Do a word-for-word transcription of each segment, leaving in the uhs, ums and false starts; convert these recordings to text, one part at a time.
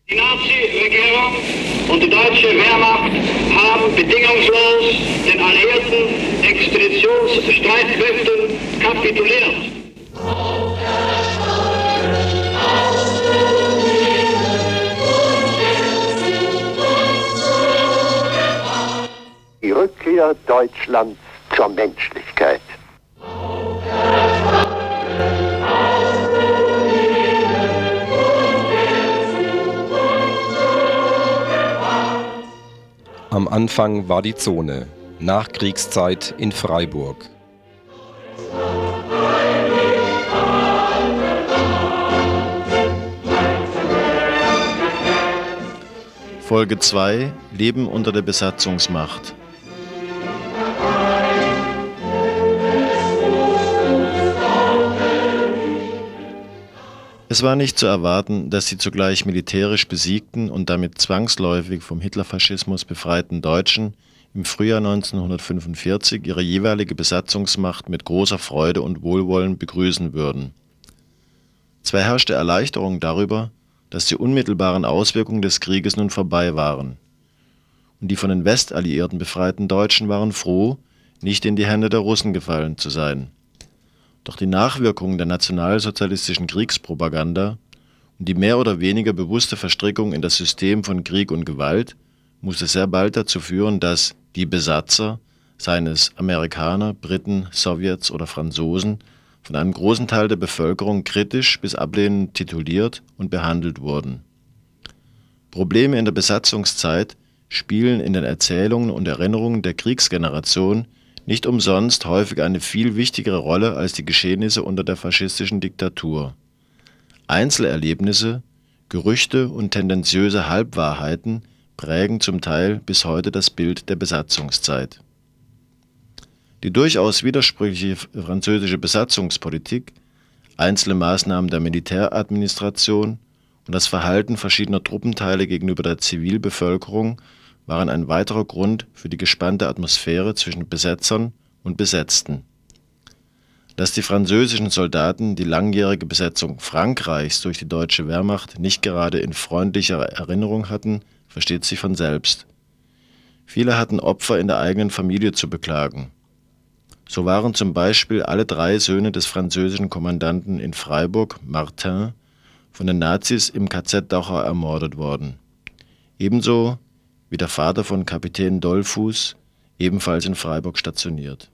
Die Nazi-Regierung und die deutsche Wehrmacht haben bedingungslos den alliierten Expeditionsstreitkräften kapituliert. Die Rückkehr Deutschlands zur Menschlichkeit. Am Anfang war die Zone, Nachkriegszeit in Freiburg. Folge zwei: Leben unter der Besatzungsmacht. Es war nicht zu erwarten, dass die zugleich militärisch besiegten und damit zwangsläufig vom Hitlerfaschismus befreiten Deutschen im Frühjahr neunzehnhundertfünfundvierzig ihre jeweilige Besatzungsmacht mit großer Freude und Wohlwollen begrüßen würden. Zwar herrschte Erleichterung darüber, dass die unmittelbaren Auswirkungen des Krieges nun vorbei waren. Und die von den Westalliierten befreiten Deutschen waren froh, nicht in die Hände der Russen gefallen zu sein. Doch die Nachwirkungen der nationalsozialistischen Kriegspropaganda und die mehr oder weniger bewusste Verstrickung in das System von Krieg und Gewalt musste sehr bald dazu führen, dass die Besatzer, seien es Amerikaner, Briten, Sowjets oder Franzosen, von einem großen Teil der Bevölkerung kritisch bis ablehnend tituliert und behandelt wurden. Probleme in der Besatzungszeit spielen in den Erzählungen und Erinnerungen der Kriegsgeneration nicht umsonst häufig eine viel wichtigere Rolle als die Geschehnisse unter der faschistischen Diktatur. Einzelerlebnisse, Gerüchte und tendenziöse Halbwahrheiten prägen zum Teil bis heute das Bild der Besatzungszeit. Die durchaus widersprüchliche französische Besatzungspolitik, einzelne Maßnahmen der Militäradministration und das Verhalten verschiedener Truppenteile gegenüber der Zivilbevölkerung waren ein weiterer Grund für die gespannte Atmosphäre zwischen Besetzern und Besetzten. Dass die französischen Soldaten die langjährige Besetzung Frankreichs durch die deutsche Wehrmacht nicht gerade in freundlicher Erinnerung hatten, versteht sich von selbst. Viele hatten Opfer in der eigenen Familie zu beklagen. So waren zum Beispiel alle drei Söhne des französischen Kommandanten in Freiburg, Martin, von den Nazis im K Z Dachau ermordet worden. Ebenso wie der Vater von Kapitän Dollfuß, ebenfalls in Freiburg stationiert.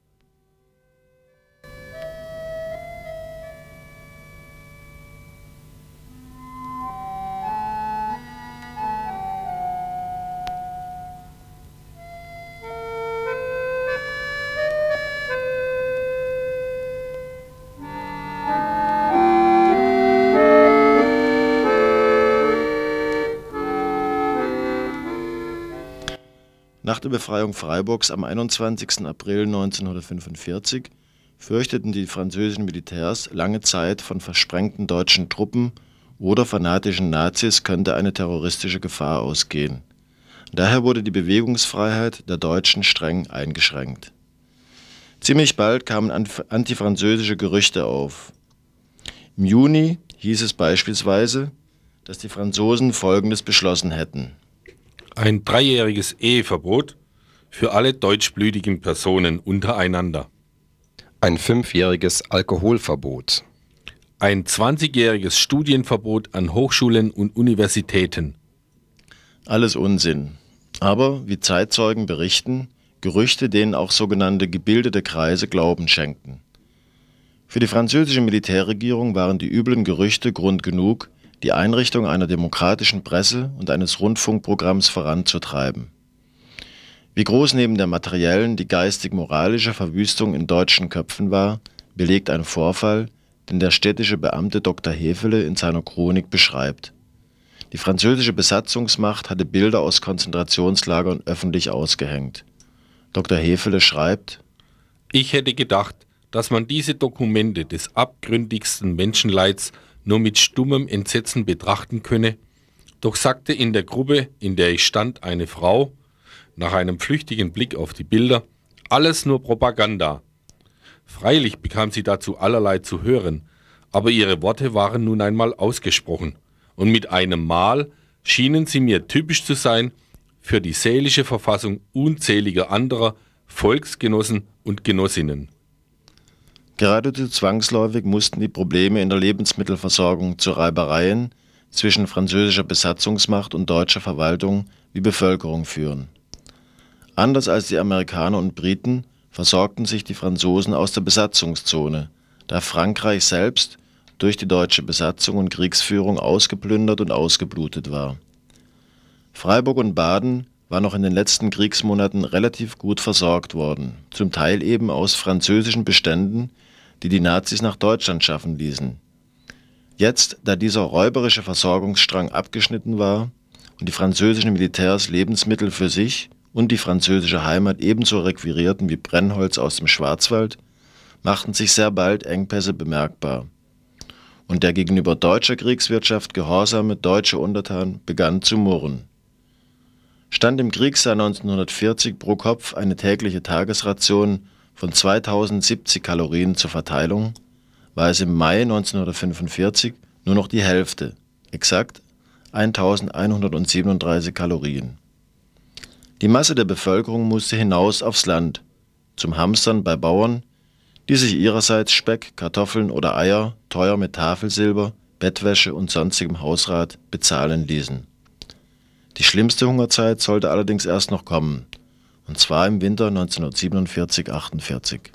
Nach der Befreiung Freiburgs am einundzwanzigsten April neunzehnhundertfünfundvierzig fürchteten die französischen Militärs lange Zeit, von versprengten deutschen Truppen oder fanatischen Nazis könnte eine terroristische Gefahr ausgehen. Daher wurde die Bewegungsfreiheit der Deutschen streng eingeschränkt. Ziemlich bald kamen antifranzösische Gerüchte auf. Im Juni hieß es beispielsweise, dass die Franzosen Folgendes beschlossen hätten: Ein dreijähriges Eheverbot für alle deutschblütigen Personen untereinander. Ein fünfjähriges Alkoholverbot. Ein zwanzigjähriges Studienverbot an Hochschulen und Universitäten. Alles Unsinn. Aber, wie Zeitzeugen berichten, Gerüchte, denen auch sogenannte gebildete Kreise Glauben schenkten. Für die französische Militärregierung waren die üblen Gerüchte Grund genug, die Einrichtung einer demokratischen Presse und eines Rundfunkprogramms voranzutreiben. Wie groß neben der materiellen die geistig-moralische Verwüstung in deutschen Köpfen war, belegt ein Vorfall, den der städtische Beamte Doktor Hefele in seiner Chronik beschreibt. Die französische Besatzungsmacht hatte Bilder aus Konzentrationslagern öffentlich ausgehängt. Doktor Hefele schreibt: Ich hätte gedacht, dass man diese Dokumente des abgründigsten Menschenleids nur mit stummem Entsetzen betrachten könne, doch sagte in der Gruppe, in der ich stand, eine Frau, nach einem flüchtigen Blick auf die Bilder, alles nur Propaganda. Freilich bekam sie dazu allerlei zu hören, aber ihre Worte waren nun einmal ausgesprochen, und mit einem Mal schienen sie mir typisch zu sein für die seelische Verfassung unzähliger anderer Volksgenossen und Genossinnen. Geradezu zwangsläufig mussten die Probleme in der Lebensmittelversorgung zu Reibereien zwischen französischer Besatzungsmacht und deutscher Verwaltung wie Bevölkerung führen. Anders als die Amerikaner und Briten versorgten sich die Franzosen aus der Besatzungszone, da Frankreich selbst durch die deutsche Besatzung und Kriegsführung ausgeplündert und ausgeblutet war. Freiburg und Baden war noch in den letzten Kriegsmonaten relativ gut versorgt worden, zum Teil eben aus französischen Beständen, die die Nazis nach Deutschland schaffen ließen. Jetzt, da dieser räuberische Versorgungsstrang abgeschnitten war und die französischen Militärs Lebensmittel für sich und die französische Heimat ebenso requirierten wie Brennholz aus dem Schwarzwald, machten sich sehr bald Engpässe bemerkbar. Und der gegenüber deutscher Kriegswirtschaft gehorsame deutsche Untertan begann zu murren. Stand im Kriegsjahr neunzehnhundertvierzig pro Kopf eine tägliche Tagesration von zweitausendsiebzig Kalorien zur Verteilung, war es im Mai neunzehnhundertfünfundvierzig nur noch die Hälfte, exakt eintausendeinhundertsiebenunddreißig Kalorien. Die Masse der Bevölkerung musste hinaus aufs Land, zum Hamstern bei Bauern, die sich ihrerseits Speck, Kartoffeln oder Eier teuer mit Tafelsilber, Bettwäsche und sonstigem Hausrat bezahlen ließen. Die schlimmste Hungerzeit sollte allerdings erst noch kommen, und zwar im Winter neunzehnhundertsiebenundvierzig achtundvierzig.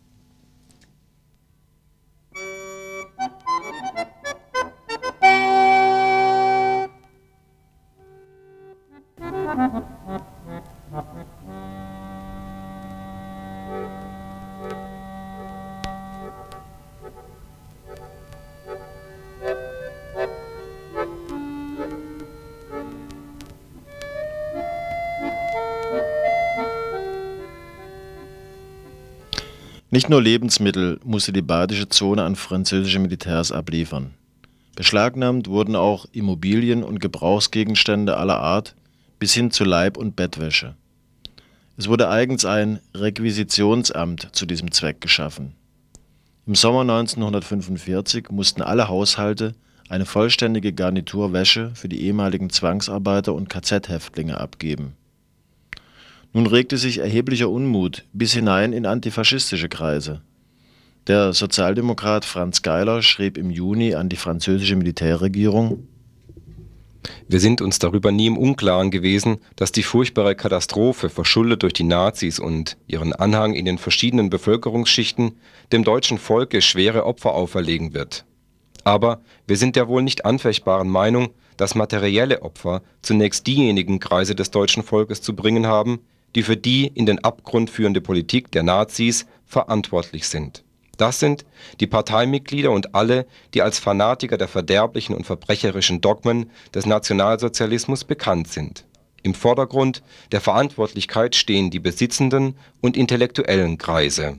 Nicht nur Lebensmittel musste die badische Zone an französische Militärs abliefern. Beschlagnahmt wurden auch Immobilien und Gebrauchsgegenstände aller Art bis hin zu Leib- und Bettwäsche. Es wurde eigens ein Requisitionsamt zu diesem Zweck geschaffen. Im Sommer neunzehnhundertfünfundvierzig mussten alle Haushalte eine vollständige Garnitur Wäsche für die ehemaligen Zwangsarbeiter und K Z-Häftlinge abgeben. Nun regte sich erheblicher Unmut bis hinein in antifaschistische Kreise. Der Sozialdemokrat Franz Geiler schrieb im Juni an die französische Militärregierung: Wir sind uns darüber nie im Unklaren gewesen, dass die furchtbare Katastrophe, verschuldet durch die Nazis und ihren Anhang in den verschiedenen Bevölkerungsschichten, dem deutschen Volke schwere Opfer auferlegen wird. Aber wir sind der wohl nicht anfechtbaren Meinung, dass materielle Opfer zunächst diejenigen Kreise des deutschen Volkes zu bringen haben, die für die in den Abgrund führende Politik der Nazis verantwortlich sind. Das sind die Parteimitglieder und alle, die als Fanatiker der verderblichen und verbrecherischen Dogmen des Nationalsozialismus bekannt sind. Im Vordergrund der Verantwortlichkeit stehen die besitzenden und intellektuellen Kreise.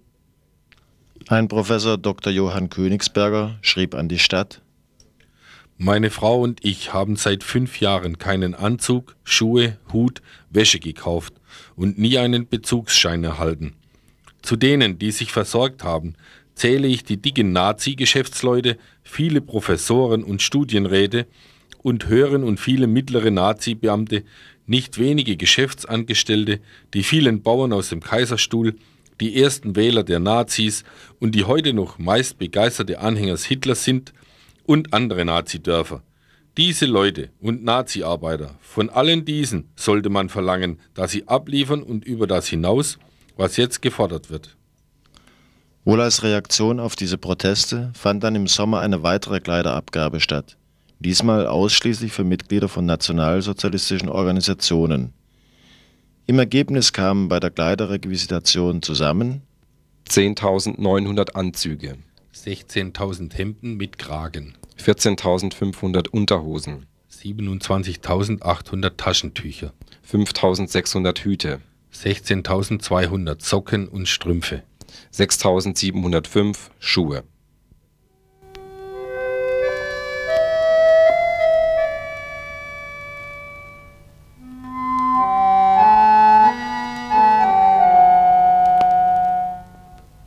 Ein Professor Doktor Johann Königsberger schrieb an die Stadt: Meine Frau und ich haben seit fünf Jahren keinen Anzug, Schuhe, Hut, Wäsche gekauft und nie einen Bezugsschein erhalten. Zu denen, die sich versorgt haben, zähle ich die dicken Nazi-Geschäftsleute, viele Professoren und Studienräte und höheren und viele mittlere Nazi-Beamte, nicht wenige Geschäftsangestellte, die vielen Bauern aus dem Kaiserstuhl, die ersten Wähler der Nazis und die heute noch meist begeisterte Anhänger Hitlers sind und andere Nazidörfer. Diese Leute und Nazi-Arbeiter, von allen diesen sollte man verlangen, dass sie abliefern und über das hinaus, was jetzt gefordert wird. Wohl als Reaktion auf diese Proteste fand dann im Sommer eine weitere Kleiderabgabe statt, diesmal ausschließlich für Mitglieder von nationalsozialistischen Organisationen. Im Ergebnis kamen bei der Kleiderrequisition zusammen zehntausendneunhundert Anzüge, sechzehntausend Hemden mit Kragen, vierzehntausendfünfhundert Unterhosen, siebenundzwanzigtausendachthundert Taschentücher, fünftausendsechshundert Hüte, sechzehntausendzweihundert Socken und Strümpfe, sechstausendsiebenhundertfünf Schuhe.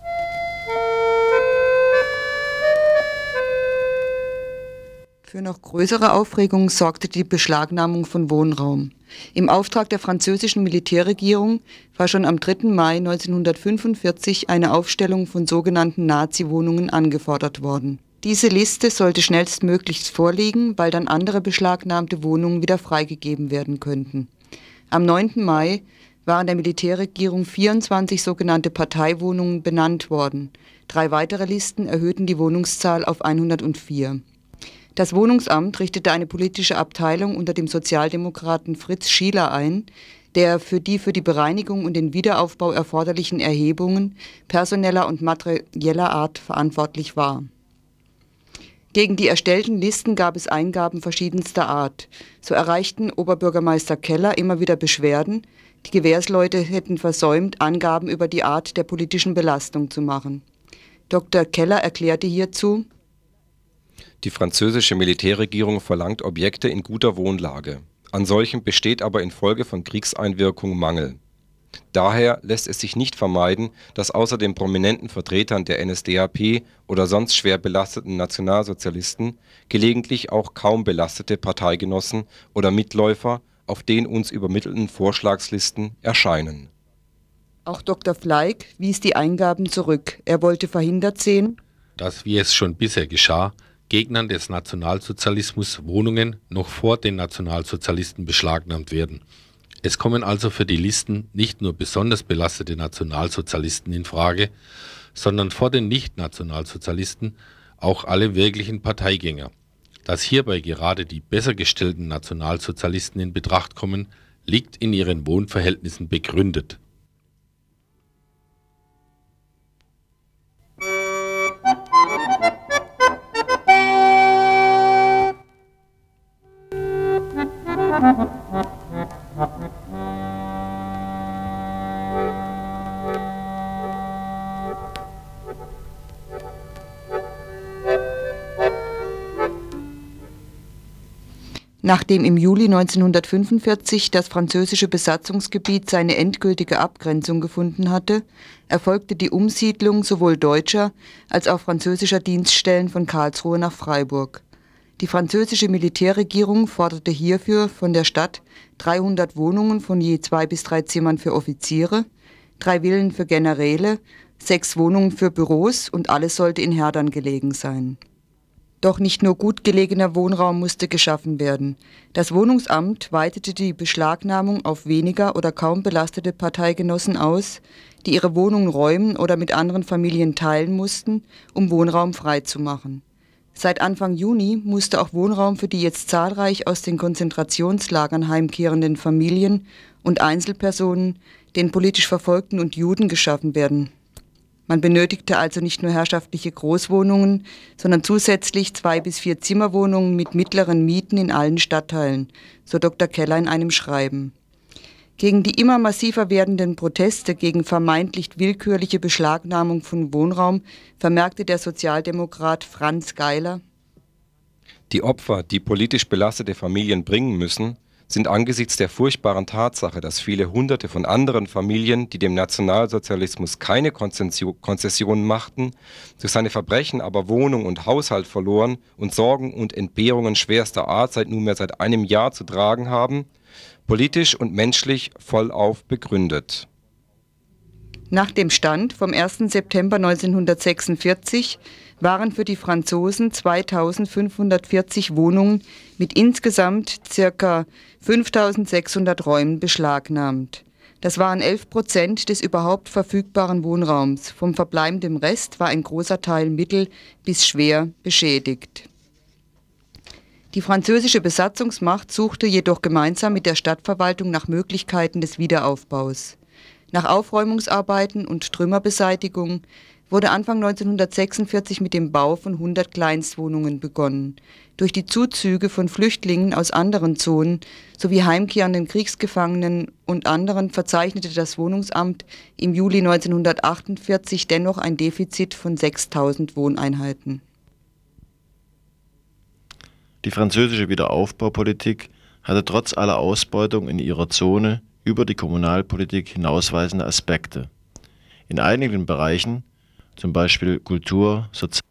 Für noch größere Aufregung sorgte die Beschlagnahmung von Wohnraum. Im Auftrag der französischen Militärregierung war schon am dritten Mai neunzehnhundertfünfundvierzig eine Aufstellung von sogenannten Nazi-Wohnungen angefordert worden. Diese Liste sollte schnellstmöglichst vorliegen, weil dann andere beschlagnahmte Wohnungen wieder freigegeben werden könnten. Am neunten Mai waren der Militärregierung vierundzwanzig sogenannte Parteiwohnungen benannt worden. Drei weitere Listen erhöhten die Wohnungszahl auf hundertvier. Das Wohnungsamt richtete eine politische Abteilung unter dem Sozialdemokraten Fritz Schieler ein, der für die für die Bereinigung und den Wiederaufbau erforderlichen Erhebungen personeller und materieller Art verantwortlich war. Gegen die erstellten Listen gab es Eingaben verschiedenster Art. So erreichten Oberbürgermeister Keller immer wieder Beschwerden, die Gewährsleute hätten versäumt, Angaben über die Art der politischen Belastung zu machen. Doktor Keller erklärte hierzu: Die französische Militärregierung verlangt Objekte in guter Wohnlage. An solchen besteht aber infolge von Kriegseinwirkung Mangel. Daher lässt es sich nicht vermeiden, dass außer den prominenten Vertretern der N S D A P oder sonst schwer belasteten Nationalsozialisten gelegentlich auch kaum belastete Parteigenossen oder Mitläufer auf den uns übermittelten Vorschlagslisten erscheinen. Auch Doktor Fleig wies die Eingaben zurück. Er wollte verhindert sehen, dass, wie es schon bisher geschah, Gegnern des Nationalsozialismus Wohnungen noch vor den Nationalsozialisten beschlagnahmt werden. Es kommen also für die Listen nicht nur besonders belastete Nationalsozialisten in Frage, sondern vor den Nicht-Nationalsozialisten auch alle wirklichen Parteigänger. Dass hierbei gerade die besser gestellten Nationalsozialisten in Betracht kommen, liegt in ihren Wohnverhältnissen begründet. Nachdem im Juli neunzehnhundertfünfundvierzig das französische Besatzungsgebiet seine endgültige Abgrenzung gefunden hatte, erfolgte die Umsiedlung sowohl deutscher als auch französischer Dienststellen von Karlsruhe nach Freiburg. Die französische Militärregierung forderte hierfür von der Stadt dreihundert Wohnungen von je zwei bis drei Zimmern für Offiziere, drei Villen für Generäle, sechs Wohnungen für Büros und alles sollte in Herdern gelegen sein. Doch nicht nur gut gelegener Wohnraum musste geschaffen werden. Das Wohnungsamt weitete die Beschlagnahmung auf weniger oder kaum belastete Parteigenossen aus, die ihre Wohnungen räumen oder mit anderen Familien teilen mussten, um Wohnraum freizumachen. Seit Anfang Juni musste auch Wohnraum für die jetzt zahlreich aus den Konzentrationslagern heimkehrenden Familien und Einzelpersonen, den politisch Verfolgten und Juden geschaffen werden. Man benötigte also nicht nur herrschaftliche Großwohnungen, sondern zusätzlich zwei bis vier Zimmerwohnungen mit mittleren Mieten in allen Stadtteilen, so Doktor Keller in einem Schreiben. Gegen die immer massiver werdenden Proteste gegen vermeintlich willkürliche Beschlagnahmung von Wohnraum vermerkte der Sozialdemokrat Franz Geiler: Die Opfer, die politisch belastete Familien bringen müssen, sind angesichts der furchtbaren Tatsache, dass viele Hunderte von anderen Familien, die dem Nationalsozialismus keine Konzessionen machten, durch seine Verbrechen aber Wohnung und Haushalt verloren und Sorgen und Entbehrungen schwerster Art seit nunmehr seit einem Jahr zu tragen haben, politisch und menschlich vollauf begründet. Nach dem Stand vom ersten September neunzehnhundertsechsundvierzig waren für die Franzosen zweitausendfünfhundertvierzig Wohnungen mit insgesamt ca. fünftausendsechshundert Räumen beschlagnahmt. Das waren elf Prozent des überhaupt verfügbaren Wohnraums. Vom verbleibenden Rest war ein großer Teil mittel- bis schwer beschädigt. Die französische Besatzungsmacht suchte jedoch gemeinsam mit der Stadtverwaltung nach Möglichkeiten des Wiederaufbaus. Nach Aufräumungsarbeiten und Trümmerbeseitigung wurde Anfang neunzehnhundertsechsundvierzig mit dem Bau von hundert Kleinstwohnungen begonnen. Durch die Zuzüge von Flüchtlingen aus anderen Zonen sowie heimkehrenden Kriegsgefangenen und anderen verzeichnete das Wohnungsamt im Juli neunzehnhundertachtundvierzig dennoch ein Defizit von sechstausend Wohneinheiten. Die französische Wiederaufbaupolitik hatte trotz aller Ausbeutung in ihrer Zone über die Kommunalpolitik hinausweisende Aspekte. In einigen Bereichen, zum Beispiel Kultur, Sozial-